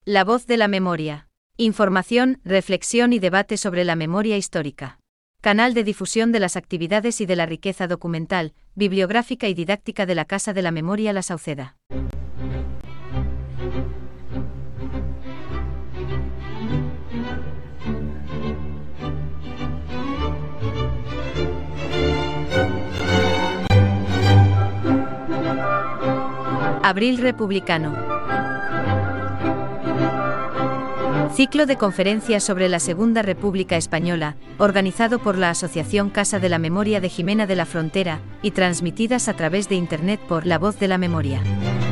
La voz de la memoria. Información, reflexión y debate sobre la memoria histórica. Canal de difusión de las actividades y de la riqueza documental, bibliográfica y didáctica de la Casa de la Memoria La Sauceda. Abril republicano. Ciclo de conferencias sobre la Segunda República Española, organizado por la Asociación Casa de la Memoria de Jimena de la Frontera, y transmitidas a través de Internet por La Voz de la Memoria.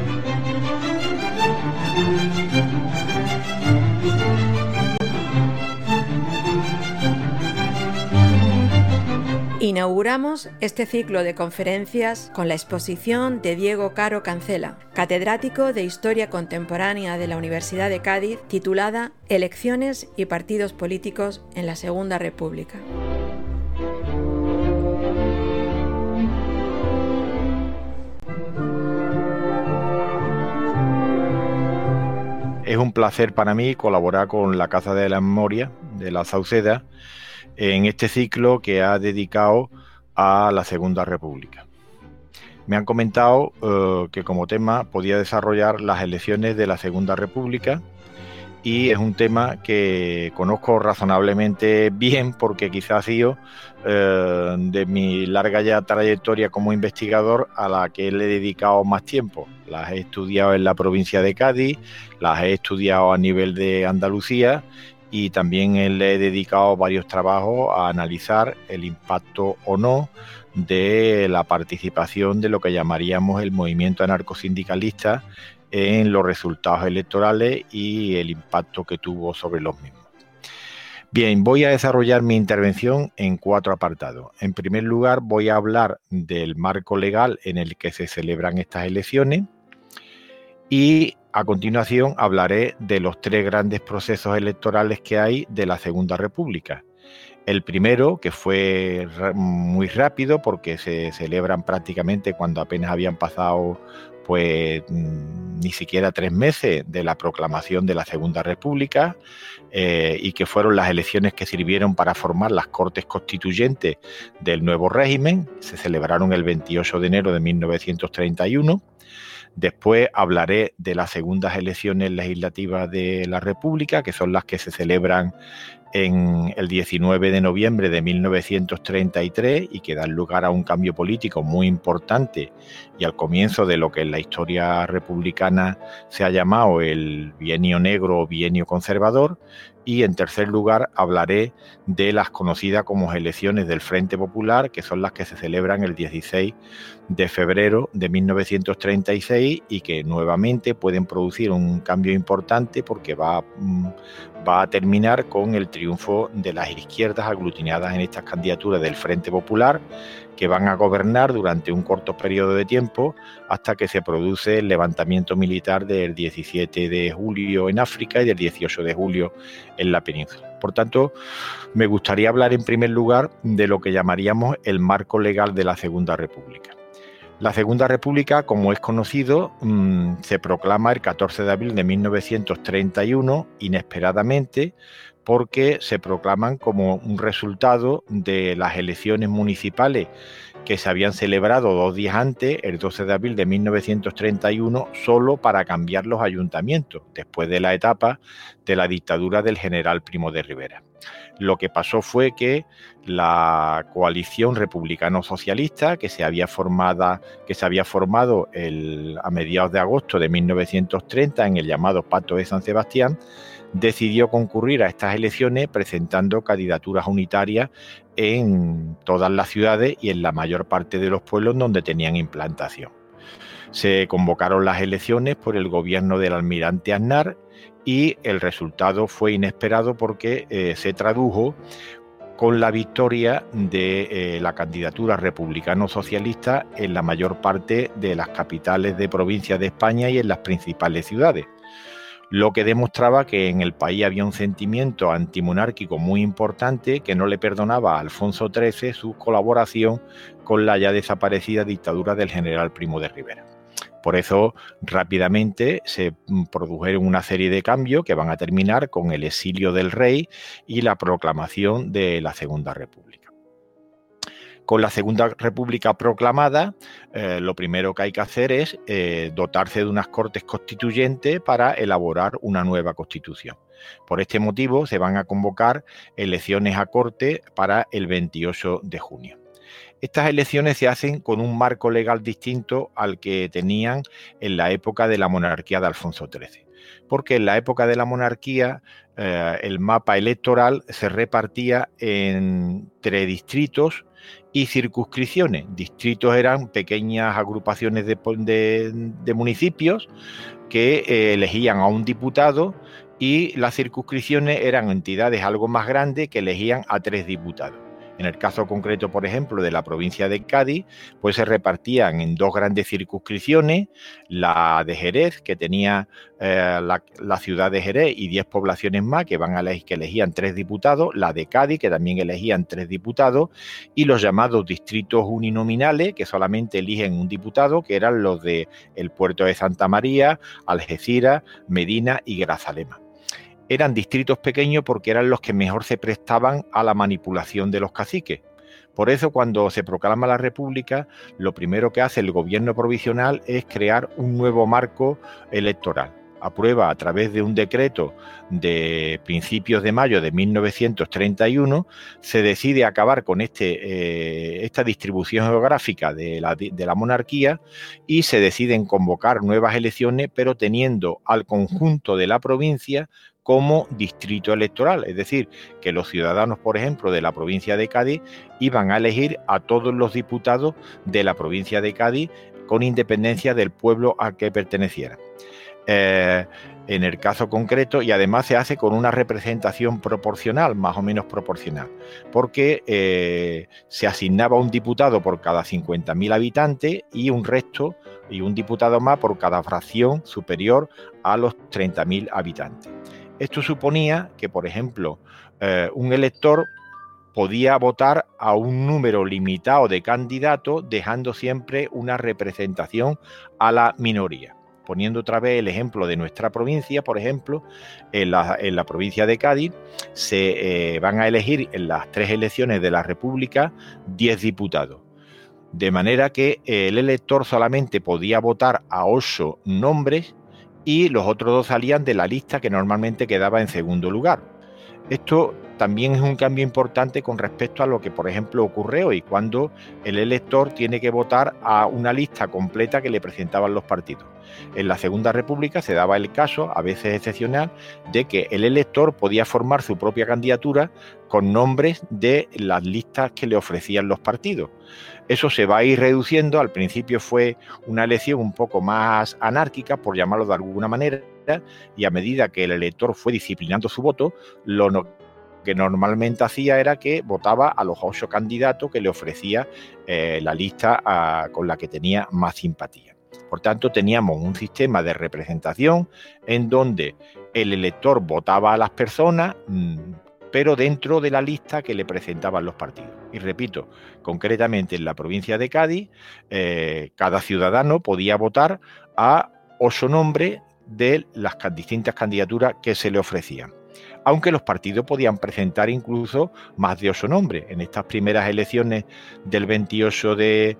Inauguramos este ciclo de conferencias con la exposición de Diego Caro Cancela, catedrático de Historia Contemporánea de la Universidad de Cádiz, titulada Elecciones y partidos políticos en la Segunda República. Es un placer para mí colaborar con la Casa de la Memoria de La Sauceda en este ciclo que ha dedicado a la Segunda República. Me han comentado que como tema podía desarrollar las elecciones de la Segunda República, y es un tema que conozco razonablemente bien porque quizás ha sido de mi larga ya trayectoria como investigador a la que le he dedicado más tiempo. Las he estudiado en la provincia de Cádiz, las he estudiado a nivel de Andalucía, y también le he dedicado varios trabajos a analizar el impacto o no de la participación de lo que llamaríamos el movimiento anarcosindicalista en los resultados electorales y el impacto que tuvo sobre los mismos. Bien, voy a desarrollar mi intervención en 4 apartados. En primer lugar, voy a hablar del marco legal en el que se celebran estas elecciones, y a continuación hablaré de los 3 grandes procesos electorales que hay de la Segunda República. El primero, que fue muy rápido porque se celebran prácticamente cuando apenas habían pasado pues ni siquiera 3 meses de la proclamación de la Segunda República, y que fueron las elecciones que sirvieron para formar las Cortes Constituyentes del nuevo régimen. Se celebraron el 28 de enero de 1931. Después hablaré de las segundas elecciones legislativas de la República, que son las que se celebran en el 19 de noviembre de 1933 y que dan lugar a un cambio político muy importante y al comienzo de lo que en la historia republicana se ha llamado el bienio negro o bienio conservador. Y en tercer lugar hablaré de las conocidas como elecciones del Frente Popular, que son las que se celebran el 16 de febrero de 1936 y que nuevamente pueden producir un cambio importante porque va a terminar con el triunfo de las izquierdas aglutinadas en estas candidaturas del Frente Popular, que van a gobernar durante un corto periodo de tiempo hasta que se produce el levantamiento militar del 17 de julio en África y del 18 de julio en la península. Por tanto, me gustaría hablar en primer lugar de lo que llamaríamos el marco legal de la Segunda República. La Segunda República, como es conocido, se proclama el 14 de abril de 1931, inesperadamente, porque se proclaman como un resultado de las elecciones municipales que se habían celebrado 2 días antes, el 12 de abril de 1931, solo para cambiar los ayuntamientos, después de la etapa de la dictadura del general Primo de Rivera. Lo que pasó fue que la coalición republicano-socialista que se había formado a mediados de agosto de 1930 en el llamado Pacto de San Sebastián, decidió concurrir a estas elecciones presentando candidaturas unitarias en todas las ciudades y en la mayor parte de los pueblos donde tenían implantación. Se convocaron las elecciones por el gobierno del almirante Aznar y el resultado fue inesperado porque se tradujo con la victoria de la candidatura republicano-socialista en la mayor parte de las capitales de provincias de España y en las principales ciudades, lo que demostraba que en el país había un sentimiento antimonárquico muy importante que no le perdonaba a Alfonso XIII su colaboración con la ya desaparecida dictadura del general Primo de Rivera. Por eso, rápidamente se produjeron una serie de cambios que van a terminar con el exilio del rey y la proclamación de la Segunda República. Con la Segunda República proclamada, lo primero que hay que hacer es dotarse de unas Cortes Constituyentes para elaborar una nueva Constitución. Por este motivo, se van a convocar elecciones a Corte para el 28 de junio. Estas elecciones se hacen con un marco legal distinto al que tenían en la época de la monarquía de Alfonso XIII. Porque en la época de la monarquía el mapa electoral se repartía entre distritos y circunscripciones. Distritos eran pequeñas agrupaciones de municipios que elegían a un diputado, y las circunscripciones eran entidades algo más grandes que elegían a 3 diputados. En el caso concreto, por ejemplo, de la provincia de Cádiz, pues se repartían en 2 grandes circunscripciones, la de Jerez, que tenía la ciudad de Jerez y 10 poblaciones más que elegían 3 diputados, la de Cádiz, que también elegían 3 diputados, y los llamados distritos uninominales, que solamente eligen un diputado, que eran los de el puerto de Santa María, Algeciras, Medina y Grazalema. Eran distritos pequeños porque eran los que mejor se prestaban a la manipulación de los caciques. Por eso, cuando se proclama la República, lo primero que hace el gobierno provisional es crear un nuevo marco electoral. Aprueba a través de un decreto de principios de mayo de 1931, se decide acabar con esta distribución geográfica de la monarquía, y se deciden convocar nuevas elecciones, pero teniendo al conjunto de la provincia como distrito electoral, es decir, que los ciudadanos, por ejemplo, de la provincia de Cádiz iban a elegir a todos los diputados de la provincia de Cádiz con independencia del pueblo al que pertenecieran. En el caso concreto, y además se hace con una representación proporcional, más o menos proporcional, porque se asignaba un diputado por cada 50.000 habitantes y un diputado más por cada fracción superior a los 30.000 habitantes. Esto suponía que, por ejemplo, un elector podía votar a un número limitado de candidatos, dejando siempre una representación a la minoría. Poniendo otra vez el ejemplo de nuestra provincia, por ejemplo, en la provincia de Cádiz se van a elegir en las 3 elecciones de la República 10 diputados. De manera que el elector solamente podía votar a 8 nombres y los otros 2 salían de la lista que normalmente quedaba en segundo lugar. Esto también es un cambio importante con respecto a lo que, por ejemplo, ocurre hoy, cuando el elector tiene que votar a una lista completa que le presentaban los partidos. En la Segunda República se daba el caso, a veces excepcional, de que el elector podía formar su propia candidatura con nombres de las listas que le ofrecían los partidos. Eso se va a ir reduciendo. Al principio fue una elección un poco más anárquica, por llamarlo de alguna manera, y a medida que el elector fue disciplinando su voto, lo que normalmente hacía era que votaba a los 8 candidatos que le ofrecía la lista con la que tenía más simpatía. Por tanto, teníamos un sistema de representación en donde el elector votaba a las personas, pero dentro de la lista que le presentaban los partidos. Y repito, concretamente en la provincia de Cádiz, cada ciudadano podía votar a 8 nombres de las distintas candidaturas que se le ofrecían, aunque los partidos podían presentar incluso más de 8 nombres. En estas primeras elecciones del 28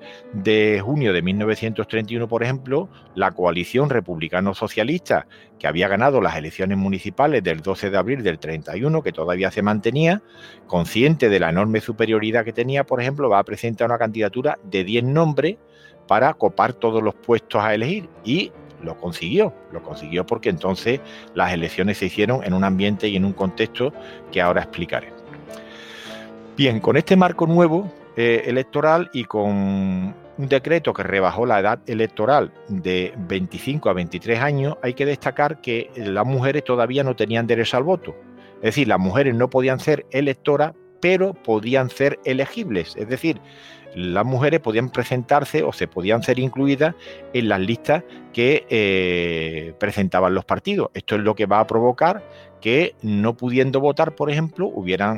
de junio de 1931, por ejemplo, la coalición republicano-socialista, que había ganado las elecciones municipales del 12 de abril del 31, que todavía se mantenía, consciente de la enorme superioridad que tenía, por ejemplo, va a presentar una candidatura de 10 nombres para copar todos los puestos a elegir, y lo consiguió porque entonces las elecciones se hicieron en un ambiente y en un contexto que ahora explicaré. Bien, con este marco nuevo electoral y con un decreto que rebajó la edad electoral de 25 a 23 años, hay que destacar que las mujeres todavía no tenían derecho al voto. Es decir, las mujeres no podían ser electoras, pero podían ser elegibles. Es decir, las mujeres podían presentarse o se podían ser incluidas en las listas que presentaban los partidos. Esto es lo que va a provocar que, no pudiendo votar, por ejemplo,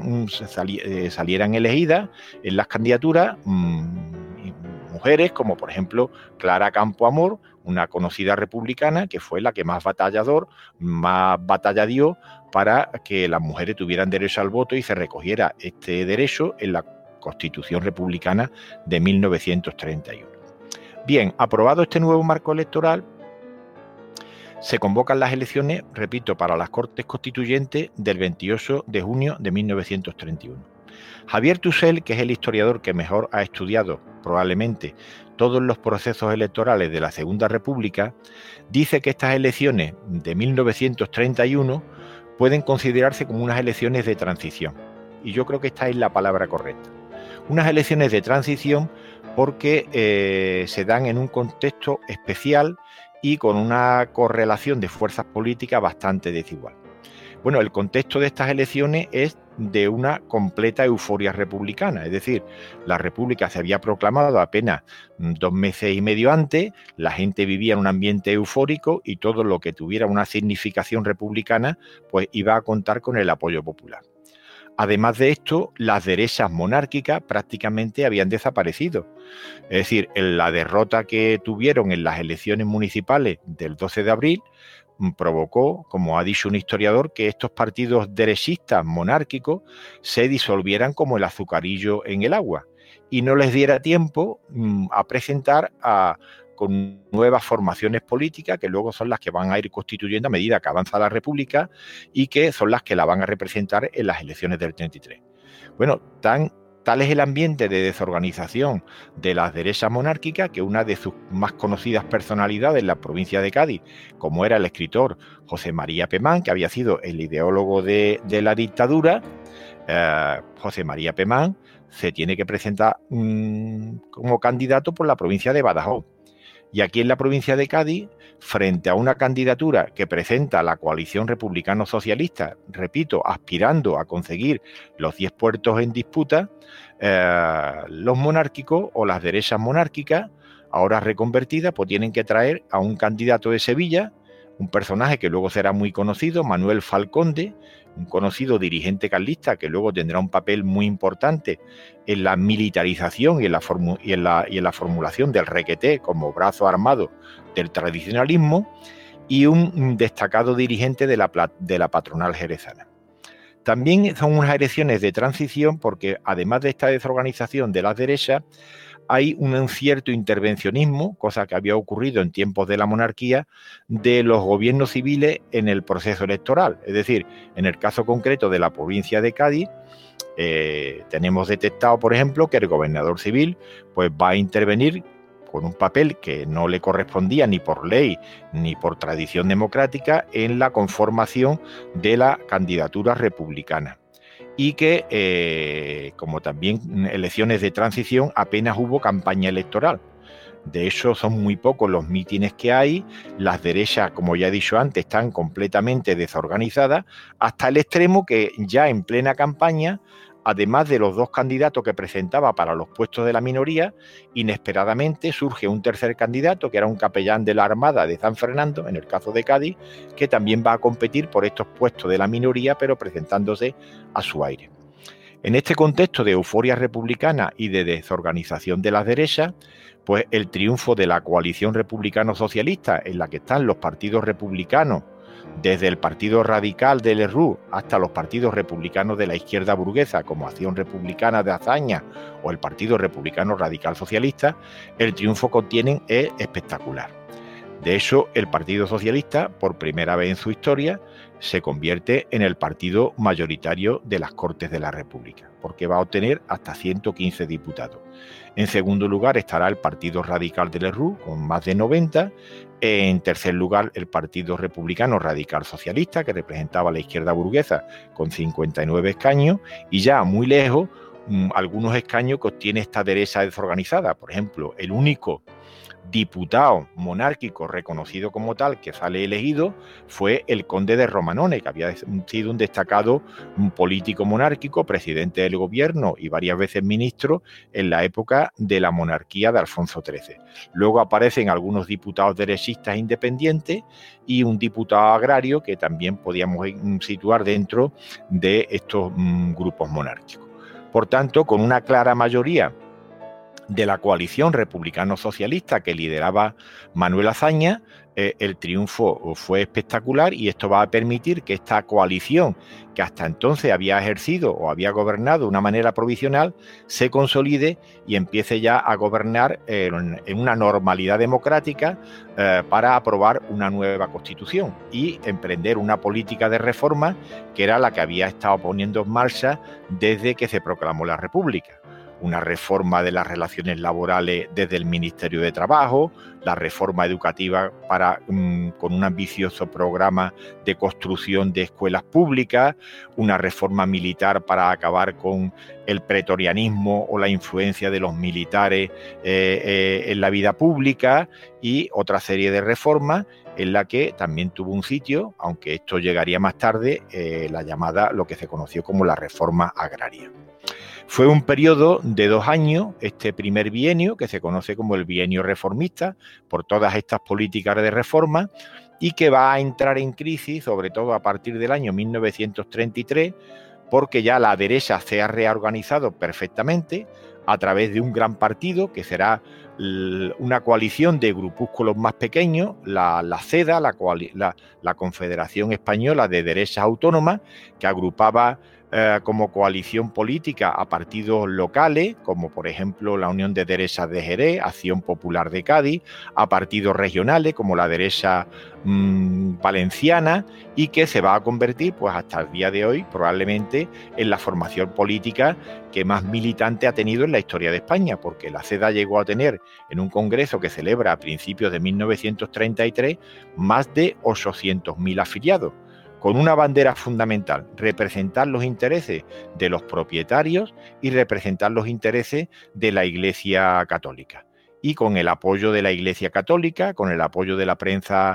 salieran elegidas en las candidaturas mujeres como, por ejemplo, Clara Campoamor, una conocida republicana que fue la que más batalla dio para que las mujeres tuvieran derecho al voto y se recogiera este derecho en la Constitución Republicana de 1931. Bien, aprobado este nuevo marco electoral, se convocan las elecciones, repito, para las Cortes Constituyentes del 28 de junio de 1931. Javier Tussell, que es el historiador que mejor ha estudiado probablemente todos los procesos electorales de la Segunda República, dice que estas elecciones de 1931 pueden considerarse como unas elecciones de transición. Y yo creo que esta es la palabra correcta. Unas elecciones de transición porque se dan en un contexto especial y con una correlación de fuerzas políticas bastante desigual. Bueno, el contexto de estas elecciones es de una completa euforia republicana, es decir, la República se había proclamado apenas 2 meses y medio antes, la gente vivía en un ambiente eufórico y todo lo que tuviera una significación republicana pues iba a contar con el apoyo popular. Además de esto, las derechas monárquicas prácticamente habían desaparecido. Es decir, en la derrota que tuvieron en las elecciones municipales del 12 de abril provocó, como ha dicho un historiador, que estos partidos derechistas monárquicos se disolvieran como el azucarillo en el agua y no les diera tiempo a presentar con nuevas formaciones políticas que luego son las que van a ir constituyendo a medida que avanza la República y que son las que la van a representar en las elecciones del 33. Bueno, tal es el ambiente de desorganización de las derechas monárquicas que una de sus más conocidas personalidades en la provincia de Cádiz, como era el escritor José María Pemán, que había sido el ideólogo de la dictadura, José María Pemán se tiene que presentar como candidato por la provincia de Badajoz. Y aquí en la provincia de Cádiz, frente a una candidatura que presenta la coalición republicano-socialista, repito, aspirando a conseguir los 10 puestos en disputa, los monárquicos o las derechas monárquicas, ahora reconvertidas, pues tienen que traer a un candidato de Sevilla, un personaje que luego será muy conocido, Manuel Falconde, un conocido dirigente carlista que luego tendrá un papel muy importante en la militarización y en la formulación del requeté como brazo armado del tradicionalismo, y un destacado dirigente de la patronal jerezana. También son unas elecciones de transición porque además de esta desorganización de las derechas, hay un cierto intervencionismo, cosa que había ocurrido en tiempos de la monarquía, de los gobiernos civiles en el proceso electoral. Es decir, en el caso concreto de la provincia de Cádiz, tenemos detectado, por ejemplo, que el gobernador civil pues, va a intervenir con un papel que no le correspondía ni por ley ni por tradición democrática en la conformación de la candidatura republicana. Y que, como también elecciones de transición, apenas hubo campaña electoral. De hecho, son muy pocos los mítines que hay, las derechas, como ya he dicho antes, están completamente desorganizadas, hasta el extremo que ya en plena campaña, además de los 2 candidatos que presentaba para los puestos de la minoría, inesperadamente surge un tercer candidato, que era un capellán de la Armada de San Fernando, en el caso de Cádiz, que también va a competir por estos puestos de la minoría, pero presentándose a su aire. En este contexto de euforia republicana y de desorganización de las derechas, pues el triunfo de la coalición republicano-socialista, en la que están los partidos republicanos, desde el Partido Radical de Lerroux hasta los partidos republicanos de la izquierda burguesa, como Acción Republicana de Azaña o el Partido Republicano Radical Socialista, el triunfo que obtienen es espectacular. De hecho, el Partido Socialista, por primera vez en su historia, se convierte en el partido mayoritario de las Cortes de la República, porque va a obtener hasta 115 diputados. En segundo lugar estará el Partido Radical de Lerroux, con más de 90. En tercer lugar, el Partido Republicano Radical Socialista, que representaba a la izquierda burguesa, con 59 escaños. Y ya muy lejos, algunos escaños que obtiene esta derecha desorganizada. Por ejemplo, el único diputado monárquico reconocido como tal que sale elegido fue el conde de Romanone, que había sido un destacado político monárquico, presidente del gobierno y varias veces ministro en la época de la monarquía de Alfonso XIII. Luego aparecen algunos diputados derechistas independientes y un diputado agrario que también podíamos situar dentro de estos grupos monárquicos. Por tanto, con una clara mayoría de la coalición republicano-socialista que lideraba Manuel Azaña, el triunfo fue espectacular y esto va a permitir que esta coalición, que hasta entonces había ejercido o había gobernado de una manera provisional, se consolide y empiece ya a gobernar en una normalidad democrática para aprobar una nueva constitución y emprender una política de reforma que era la que había estado poniendo en marcha desde que se proclamó la República. Una reforma de las relaciones laborales desde el Ministerio de Trabajo, la reforma educativa con un ambicioso programa de construcción de escuelas públicas, una reforma militar para acabar con el pretorianismo o la influencia de los militares en la vida pública y otra serie de reformas en la que también tuvo un sitio, aunque esto llegaría más tarde, lo que se conoció como la reforma agraria. Fue un periodo de 2 años, este primer bienio, que se conoce como el bienio reformista, por todas estas políticas de reforma, y que va a entrar en crisis, sobre todo a partir del año 1933, porque ya la derecha se ha reorganizado perfectamente a través de un gran partido, que será una coalición de grupúsculos más pequeños, la CEDA, la Confederación Española de Derechas Autónomas, que agrupaba como coalición política a partidos locales, como por ejemplo la Unión de Derechas de Jerez, Acción Popular de Cádiz, a partidos regionales como la derecha valenciana, y que se va a convertir, pues hasta el día de hoy, probablemente en la formación política que más militante ha tenido en la historia de España, porque la CEDA llegó a tener en un congreso que celebra a principios de 1933 más de 800.000 afiliados, con una bandera fundamental: representar los intereses de los propietarios y representar los intereses de la Iglesia Católica. Y con el apoyo de la Iglesia Católica, con el apoyo de la prensa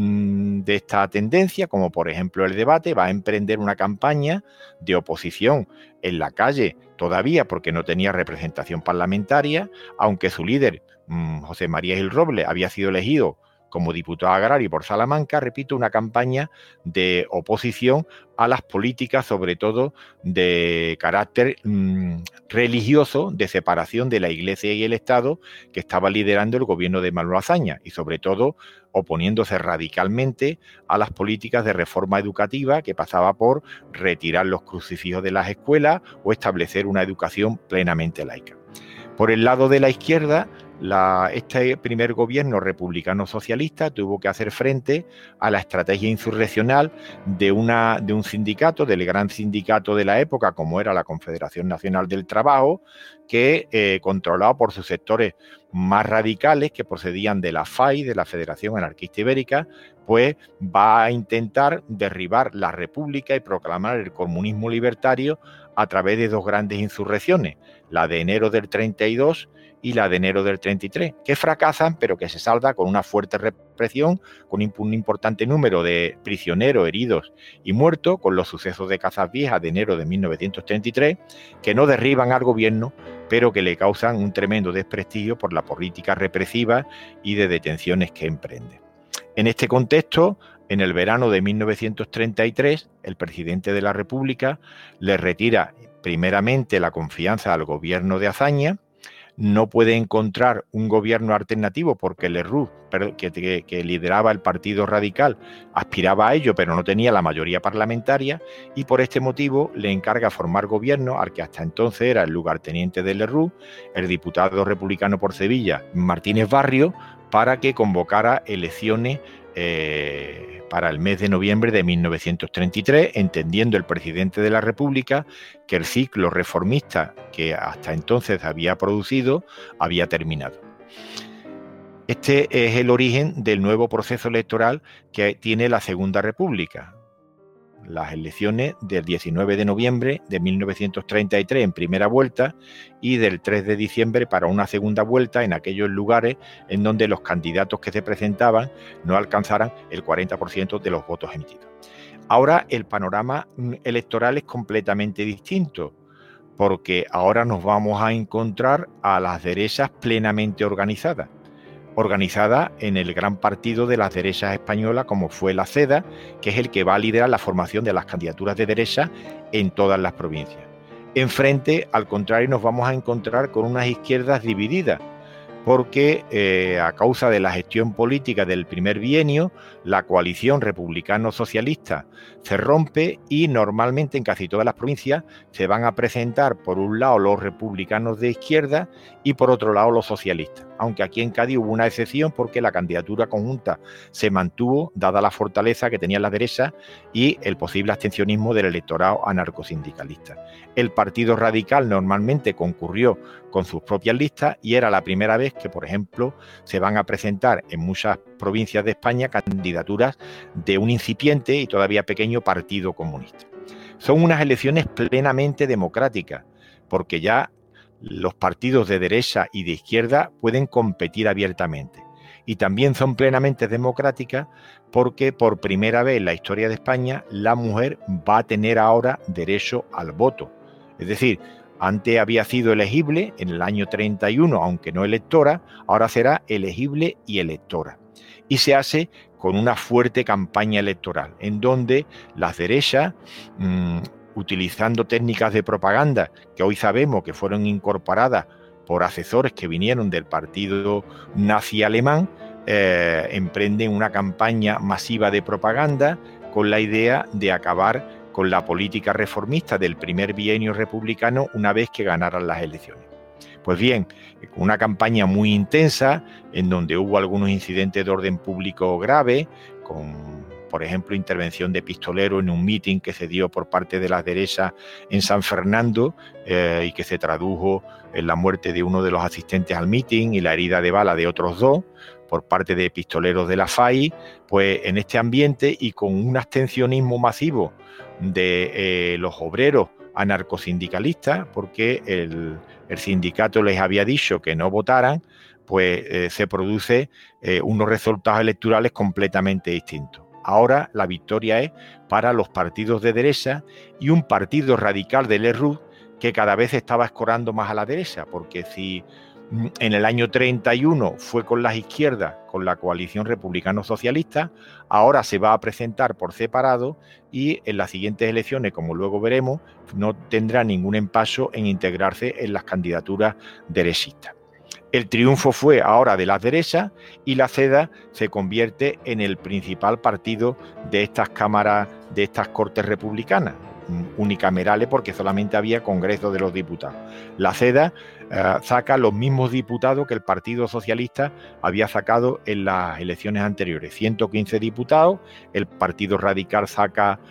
de esta tendencia, como por ejemplo El Debate, va a emprender una campaña de oposición en la calle, todavía porque no tenía representación parlamentaria, aunque su líder, José María Gil Robles, había sido elegido como diputado agrario por Salamanca. Repito, una campaña de oposición a las políticas, sobre todo de carácter religioso, de separación de la Iglesia y el Estado, que estaba liderando el gobierno de Manuel Azaña, y sobre todo oponiéndose radicalmente a las políticas de reforma educativa, que pasaba por retirar los crucifijos de las escuelas o establecer una educación plenamente laica. Por el lado de la izquierda, este primer gobierno republicano socialista tuvo que hacer frente a la estrategia insurreccional de un sindicato, del gran sindicato de la época, como era la Confederación Nacional del Trabajo, que controlado por sus sectores más radicales, que procedían de la FAI, de la Federación Anarquista Ibérica, pues va a intentar derribar la República y proclamar el comunismo libertario a través de 2 grandes insurrecciones, la de enero del 32 y la de enero del 33, que fracasan, pero que se salda con una fuerte represión, con un importante número de prisioneros, heridos y muertos, con los sucesos de Casas Viejas de enero de 1933, que no derriban al gobierno, pero que le causan un tremendo desprestigio por la política represiva y de detenciones que emprende. En este contexto, en el verano de 1933, el presidente de la República le retira primeramente la confianza al gobierno de Azaña. No puede encontrar un gobierno alternativo porque Lerroux, que lideraba el Partido Radical, aspiraba a ello, pero no tenía la mayoría parlamentaria, y por este motivo le encarga formar gobierno al que hasta entonces era el lugarteniente de Lerroux, el diputado republicano por Sevilla, Martínez Barrio, para que convocara elecciones para el mes de noviembre de 1933, entendiendo el presidente de la República que el ciclo reformista que hasta entonces había producido había terminado. Este es el origen del nuevo proceso electoral que tiene la Segunda República. Las elecciones del 19 de noviembre de 1933 en primera vuelta y del 3 de diciembre para una segunda vuelta en aquellos lugares en donde los candidatos que se presentaban no alcanzaran el 40% de los votos emitidos. Ahora el panorama electoral es completamente distinto, porque ahora nos vamos a encontrar a las derechas plenamente organizadas en el gran partido de las derechas españolas, como fue la CEDA, que es el que va a liderar la formación de las candidaturas de derecha en todas las provincias. Enfrente, al contrario, nos vamos a encontrar con unas izquierdas divididas, porque a causa de la gestión política del primer bienio, la coalición republicano-socialista se rompe y normalmente en casi todas las provincias se van a presentar por un lado los republicanos de izquierda y por otro lado los socialistas. Aunque aquí en Cádiz hubo una excepción porque la candidatura conjunta se mantuvo, dada la fortaleza que tenía la derecha y el posible abstencionismo del electorado anarcosindicalista. El Partido Radical normalmente concurrió con sus propias listas y era la primera vez que, por ejemplo, se van a presentar en muchas provincias de España candidaturas de un incipiente y todavía pequeño Partido Comunista. Son unas elecciones plenamente democráticas, porque ya los partidos de derecha y de izquierda pueden competir abiertamente. Y también son plenamente democráticas porque por primera vez en la historia de España la mujer va a tener ahora derecho al voto. Es decir, antes había sido elegible en el año 31, aunque no electora, ahora será elegible y electora. Y se hace con una fuerte campaña electoral, en donde las derechas, utilizando técnicas de propaganda que hoy sabemos que fueron incorporadas por asesores que vinieron del partido nazi alemán, emprenden una campaña masiva de propaganda con la idea de acabar con la política reformista del primer bienio republicano una vez que ganaran las elecciones. Pues bien, una campaña muy intensa en donde hubo algunos incidentes de orden público grave, con, por ejemplo, intervención de pistoleros en un mitin que se dio por parte de las derechas en San Fernando y que se tradujo en la muerte de uno de los asistentes al mitin y la herida de bala de otros dos por parte de pistoleros de la FAI. Pues en este ambiente y con un abstencionismo masivo de los obreros anarcosindicalistas, porque el sindicato les había dicho que no votaran, pues se produce unos resultados electorales completamente distintos. Ahora la victoria es para los partidos de derecha y un partido radical del Lerroux que cada vez estaba escorando más a la derecha, porque si en el año 31 fue con las izquierdas, con la coalición republicano-socialista, ahora se va a presentar por separado y en las siguientes elecciones, como luego veremos, no tendrá ningún empacho en integrarse en las candidaturas derechistas. El triunfo fue ahora de las derechas y la CEDA se convierte en el principal partido de estas cámaras, de estas cortes republicanas, unicamerales porque solamente había Congreso de los Diputados. La CEDA saca los mismos diputados que el Partido Socialista había sacado en las elecciones anteriores, 115 diputados, el Partido Radical saca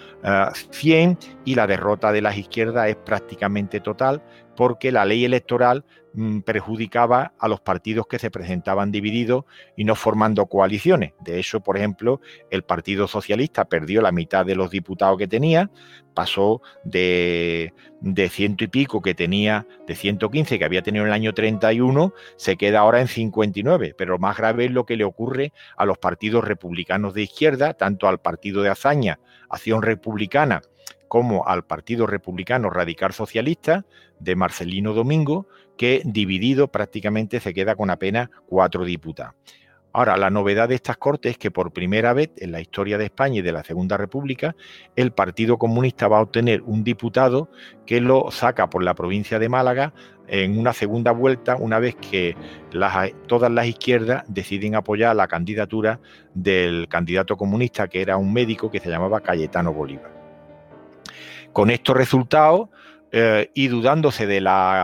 100 y la derrota de las izquierdas es prácticamente total porque la ley electoral perjudicaba a los partidos que se presentaban divididos y no formando coaliciones. De hecho, por ejemplo, el Partido Socialista perdió la mitad de los diputados que tenía, pasó de 100 y pico que tenía, de 115 que había tenido en el año 31, se queda ahora en 59. Pero lo más grave es lo que le ocurre a los partidos republicanos de izquierda, tanto al partido de Azaña, Acción Republicana, como al Partido Republicano Radical Socialista de Marcelino Domingo, que dividido prácticamente se queda con apenas 4 diputados. Ahora, la novedad de estas Cortes es que por primera vez en la historia de España y de la Segunda República, el Partido Comunista va a obtener un diputado que lo saca por la provincia de Málaga en una segunda vuelta, una vez que todas las izquierdas deciden apoyar la candidatura del candidato comunista, que era un médico que se llamaba Cayetano Bolívar. Con estos resultados y dudándose de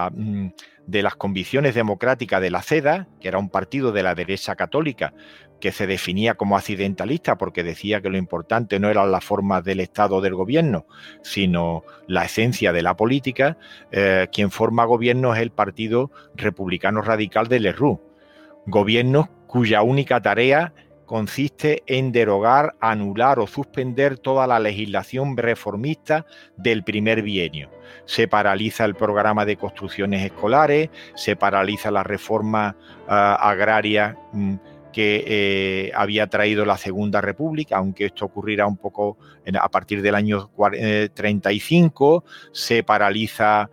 las convicciones democráticas de la CEDA, que era un partido de la derecha católica que se definía como accidentalista porque decía que lo importante no eran las formas del Estado o del gobierno, sino la esencia de la política, quien forma gobierno es el Partido Republicano Radical de Lerroux. Gobiernos cuya única tarea consiste en derogar, anular o suspender toda la legislación reformista del primer bienio. Se paraliza el programa de construcciones escolares, se paraliza la reforma agraria que había traído la Segunda República, aunque esto ocurrirá un poco a partir del año 35, se paraliza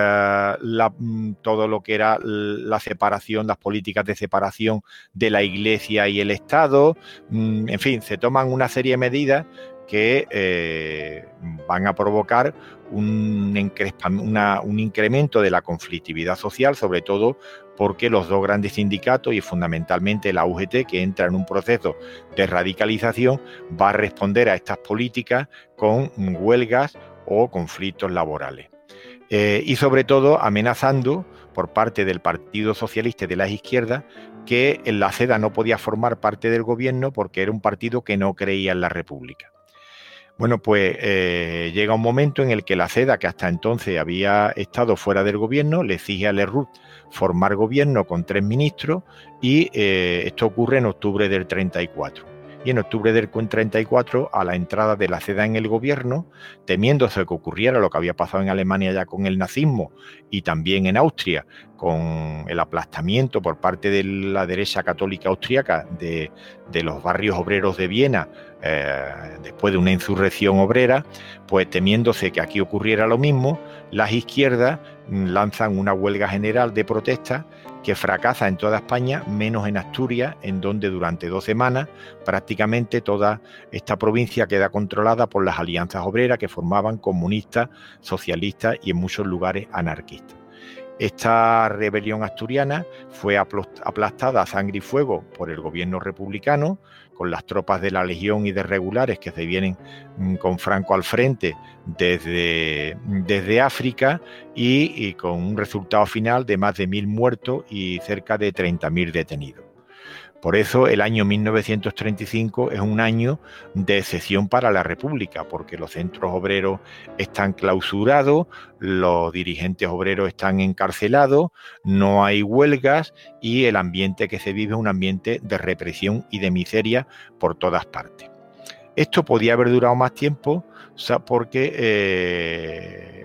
todo lo que era la separación, las políticas de separación de la Iglesia y el Estado, en fin, se toman una serie de medidas que van a provocar un incremento de la conflictividad social, sobre todo porque los dos grandes sindicatos y fundamentalmente la UGT, que entra en un proceso de radicalización, va a responder a estas políticas con huelgas o conflictos laborales. Y sobre todo amenazando por parte del Partido Socialista y de las izquierdas que la CEDA no podía formar parte del gobierno porque era un partido que no creía en la República. Bueno, pues llega un momento en el que la CEDA, que hasta entonces había estado fuera del gobierno, le exige a Lerroux formar gobierno con 3 ministros y esto ocurre en octubre del 34. Y en octubre del 34, a la entrada de la CEDA en el gobierno, temiéndose que ocurriera lo que había pasado en Alemania ya con el nazismo y también en Austria, con el aplastamiento por parte de la derecha católica austríaca de los barrios obreros de Viena, después de una insurrección obrera, pues temiéndose que aquí ocurriera lo mismo, las izquierdas lanzan una huelga general de protesta que fracasa en toda España, menos en Asturias, en donde durante 2 semanas prácticamente toda esta provincia queda controlada por las alianzas obreras que formaban comunistas, socialistas y en muchos lugares anarquistas. Esta rebelión asturiana fue aplastada a sangre y fuego por el gobierno republicano, con las tropas de la Legión y de regulares que se vienen con Franco al frente desde África y con un resultado final de más de 1.000 muertos y cerca de 30.000 detenidos. Por eso el año 1935 es un año de excepción para la República, porque los centros obreros están clausurados, los dirigentes obreros están encarcelados, no hay huelgas y el ambiente que se vive es un ambiente de represión y de miseria por todas partes. Esto podía haber durado más tiempo, porque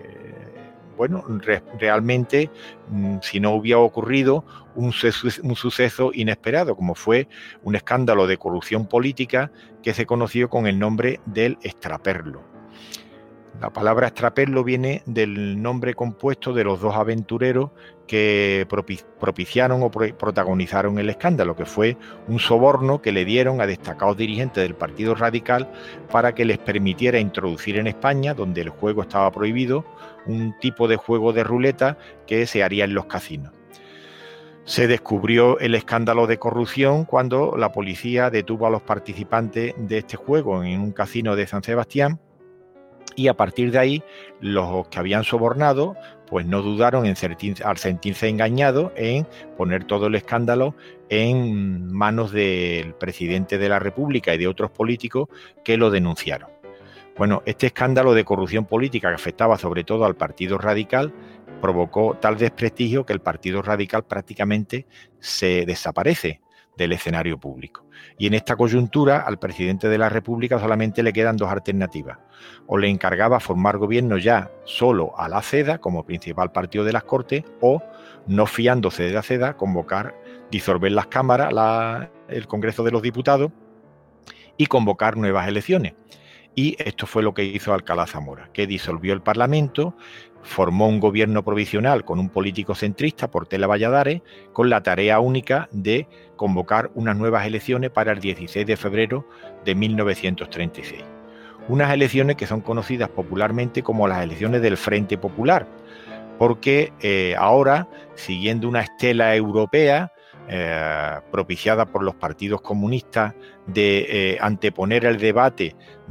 realmente si no hubiera ocurrido un suceso inesperado, como fue un escándalo de corrupción política que se conoció con el nombre del extraperlo. La palabra extraperlo viene del nombre compuesto de los 2 aventureros que propiciaron o protagonizaron el escándalo, que fue un soborno que le dieron a destacados dirigentes del Partido Radical para que les permitiera introducir en España, donde el juego estaba prohibido, un tipo de juego de ruleta que se haría en los casinos. Se descubrió el escándalo de corrupción cuando la policía detuvo a los participantes de este juego en un casino de San Sebastián, y a partir de ahí los que habían sobornado pues no dudaron al sentirse engañados en poner todo el escándalo en manos del presidente de la República y de otros políticos que lo denunciaron. Bueno, este escándalo de corrupción política que afectaba sobre todo al Partido Radical provocó tal desprestigio que el Partido Radical prácticamente se desaparece del escenario público. Y en esta coyuntura al presidente de la República solamente le quedan 2 alternativas. O le encargaba formar gobierno ya solo a la CEDA como principal partido de las Cortes, o, no fiándose de la CEDA, disolver las cámaras, el Congreso de los Diputados y convocar nuevas elecciones. Y esto fue lo que hizo Alcalá Zamora, que disolvió el Parlamento, formó un gobierno provisional con un político centrista, Portela Valladares, con la tarea única de convocar unas nuevas elecciones para el 16 de febrero de 1936. Unas elecciones que son conocidas popularmente como las elecciones del Frente Popular, porque ahora, siguiendo una estela europea, propiciada por los partidos comunistas de anteponer el debate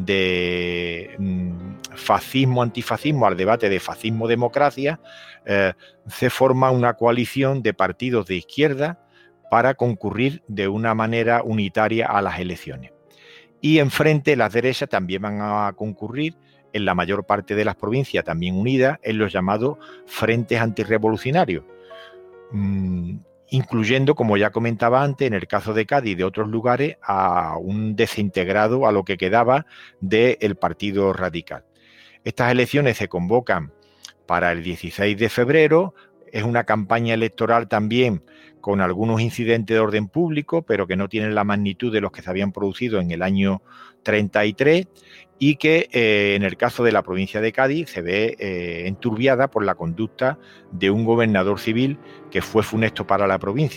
de fascismo-antifascismo al debate de fascismo-democracia, se forma una coalición de partidos de izquierda para concurrir de una manera unitaria a las elecciones. Y enfrente las derechas también van a concurrir en la mayor parte de las provincias, también unidas, en los llamados frentes antirrevolucionarios, incluyendo, como ya comentaba antes, en el caso de Cádiz y de otros lugares, a un desintegrado a lo que quedaba del Partido Radical. Estas elecciones se convocan para el 16 de febrero, es una campaña electoral también con algunos incidentes de orden público, pero que no tienen la magnitud de los que se habían producido en el año 33, y que en el caso de la provincia de Cádiz se ve enturbiada por la conducta de un gobernador civil que fue funesto para la provincia,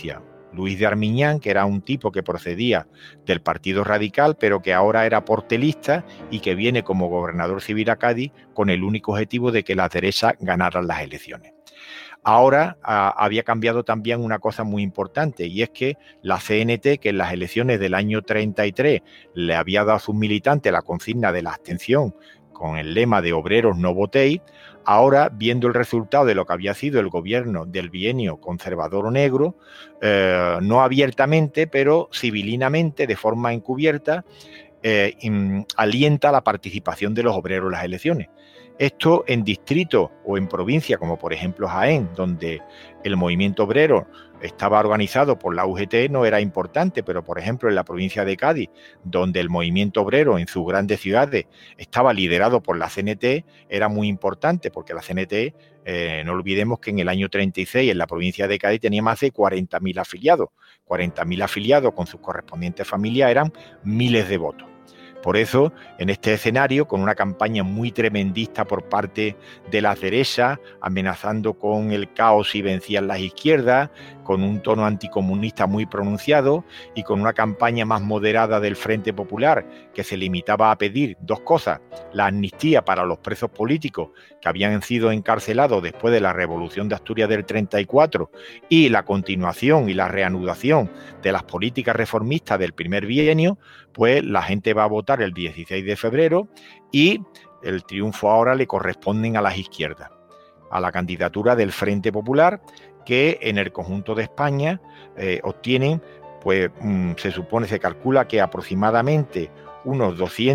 Luis de Armiñán, que era un tipo que procedía del Partido Radical, pero que ahora era portelista y que viene como gobernador civil a Cádiz con el único objetivo de que las derechas ganaran las elecciones. Ahora había cambiado también una cosa muy importante, y es que la CNT, que en las elecciones del año 33 le había dado a sus militantes la consigna de la abstención con el lema de obreros no votéis, ahora, viendo el resultado de lo que había sido el gobierno del bienio conservador o negro, no abiertamente, pero civilinamente, de forma encubierta, alienta la participación de los obreros en las elecciones. Esto en distritos o en provincias, como por ejemplo Jaén, donde el movimiento obrero estaba organizado por la UGT, no era importante, pero por ejemplo en la provincia de Cádiz, donde el movimiento obrero en sus grandes ciudades estaba liderado por la CNT, era muy importante, porque la CNT, no olvidemos que en el año 36 en la provincia de Cádiz tenía más de 40.000 afiliados. 40.000 afiliados con sus correspondientes familias eran miles de votos. Por eso, en este escenario, con una campaña muy tremendista por parte de las derechas, amenazando con el caos si vencían las izquierdas, con un tono anticomunista muy pronunciado y con una campaña más moderada del Frente Popular, que se limitaba a pedir dos cosas: la amnistía para los presos políticos que habían sido encarcelados después de la Revolución de Asturias del 34 y la continuación y la reanudación de las políticas reformistas del primer bienio, pues la gente va a votar el 16 de febrero y el triunfo ahora le corresponden a las izquierdas, a la candidatura del Frente Popular, que en el conjunto de España obtienen, pues se supone, se calcula que aproximadamente unos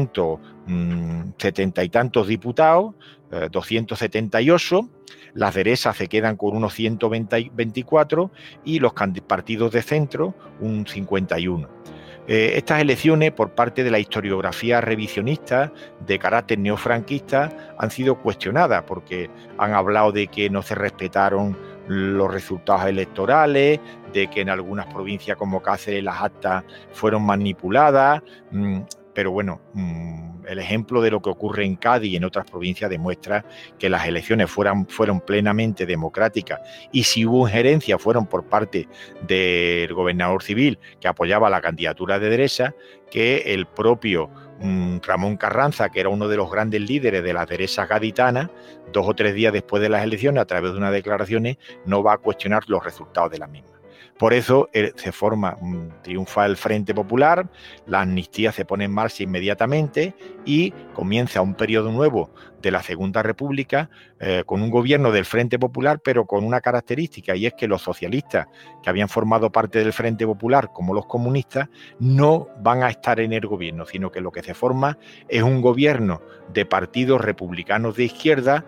270 y tantos diputados, 278, las derechas se quedan con unos 124 y los partidos de centro un 51. Estas elecciones, por parte de la historiografía revisionista de carácter neofranquista, han sido cuestionadas porque han hablado de que no se respetaron los resultados electorales, de que en algunas provincias como Cáceres las actas fueron manipuladas, pero bueno, el ejemplo de lo que ocurre en Cádiz y en otras provincias demuestra que las elecciones fueron plenamente democráticas, y si hubo injerencia fueron por parte del gobernador civil que apoyaba la candidatura de derecha, que el propio Ramón Carranza, que era uno de los grandes líderes de las derechas gaditanas, 2 o 3 días después de las elecciones, a través de unas declaraciones, no va a cuestionar los resultados de las mismas. Por eso se forma, triunfa el Frente Popular, la amnistía se pone en marcha inmediatamente y comienza un periodo nuevo de la Segunda República con un gobierno del Frente Popular, pero con una característica, y es que los socialistas que habían formado parte del Frente Popular, como los comunistas, no van a estar en el gobierno, sino que lo que se forma es un gobierno de partidos republicanos de izquierda,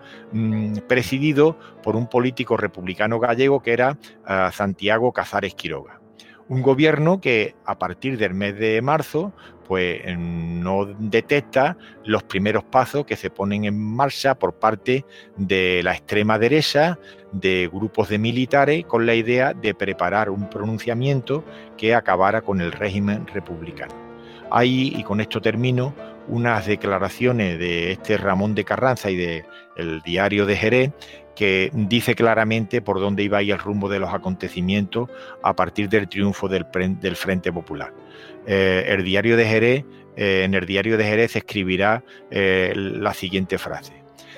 presidido por un político republicano gallego que era Santiago Casares Quiroga. Un gobierno que a partir del mes de marzo pues no detecta los primeros pasos que se ponen en marcha por parte de la extrema derecha, de grupos de militares, con la idea de preparar un pronunciamiento que acabara con el régimen republicano. Hay, y con esto termino, unas declaraciones de este Ramón de Carranza y del Diario de Jerez, que dice claramente por dónde iba a ir el rumbo de los acontecimientos a partir del triunfo del Frente Popular. El Diario de Jerez, en el Diario de Jerez se escribirá la siguiente frase: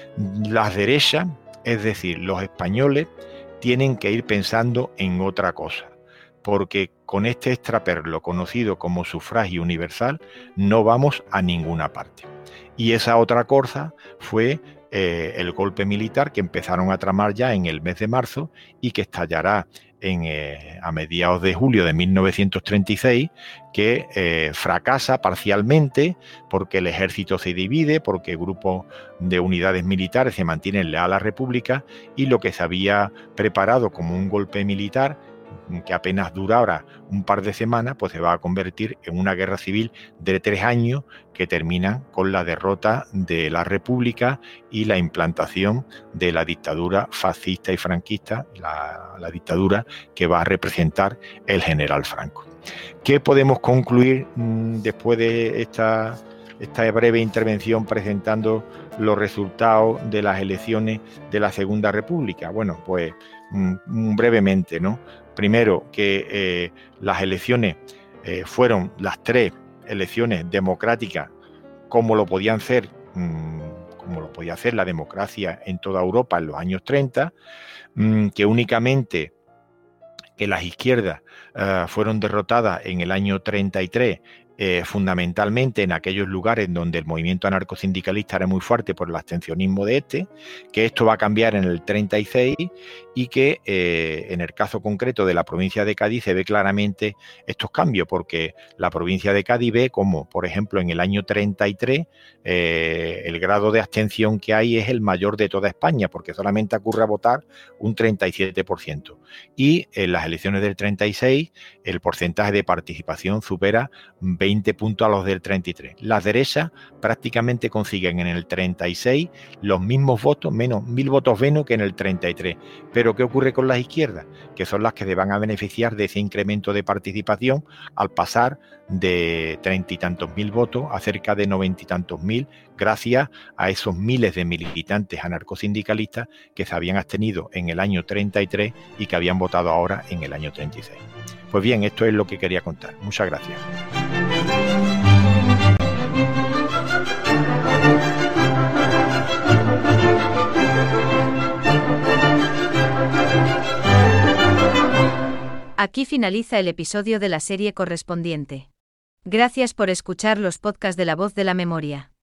las derechas, es decir, los españoles, tienen que ir pensando en otra cosa, porque con este extraperlo conocido como sufragio universal no vamos a ninguna parte. Y esa otra cosa fue el golpe militar que empezaron a tramar ya en el mes de marzo y que estallará a mediados de julio de 1936, que fracasa parcialmente porque el ejército se divide, porque grupos de unidades militares se mantienen leales a la República, y lo que se había preparado como un golpe militar que apenas durara un par de semanas, pues se va a convertir en una guerra civil de 3 años que termina con la derrota de la República y la implantación de la dictadura fascista y franquista, la dictadura que va a representar el general Franco. ¿Qué podemos concluir después de esta breve intervención presentando los resultados de las elecciones de la Segunda República? Bueno, pues brevemente, ¿no? Primero, que las elecciones fueron las 3 elecciones democráticas como lo podía hacer la democracia en toda Europa en los años 30, que únicamente que las izquierdas fueron derrotadas en el año 33, fundamentalmente en aquellos lugares donde el movimiento anarcosindicalista era muy fuerte por el abstencionismo de que esto va a cambiar en el 36 y que en el caso concreto de la provincia de Cádiz se ve claramente estos cambios, porque la provincia de Cádiz ve como, por ejemplo, en el año 33 el grado de abstención que hay es el mayor de toda España, porque solamente ocurre a votar un 37%. Y en las elecciones del 36 el porcentaje de participación supera 20 puntos a los del 33. Las derechas prácticamente consiguen en el 36 los mismos votos, menos 1000 votos menos que en el 33. Pero ¿qué ocurre con las izquierdas? Que son las que se van a beneficiar de ese incremento de participación al pasar de 30 y tantos mil votos a cerca de 90 y tantos mil, gracias a esos miles de militantes anarcosindicalistas que se habían abstenido en el año 33 y que habían votado ahora en el año 36. Pues bien, esto es lo que quería contar. Muchas gracias. Aquí finaliza el episodio de la serie correspondiente. Gracias por escuchar los podcasts de La Voz de la Memoria.